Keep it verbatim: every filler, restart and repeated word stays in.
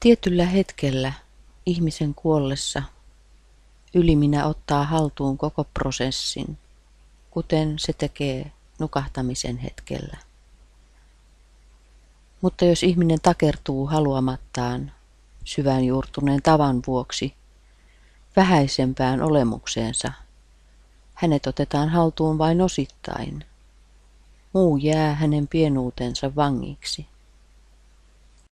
Tietyllä hetkellä ihmisen kuollessa yliminä ottaa haltuun koko prosessin, kuten se tekee nukahtamisen hetkellä. Mutta jos ihminen takertuu haluamattaan syvään juurtuneen tavan vuoksi vähäisempään olemukseensa, hänet otetaan haltuun vain osittain. Muu jää hänen pienuutensa vangiksi.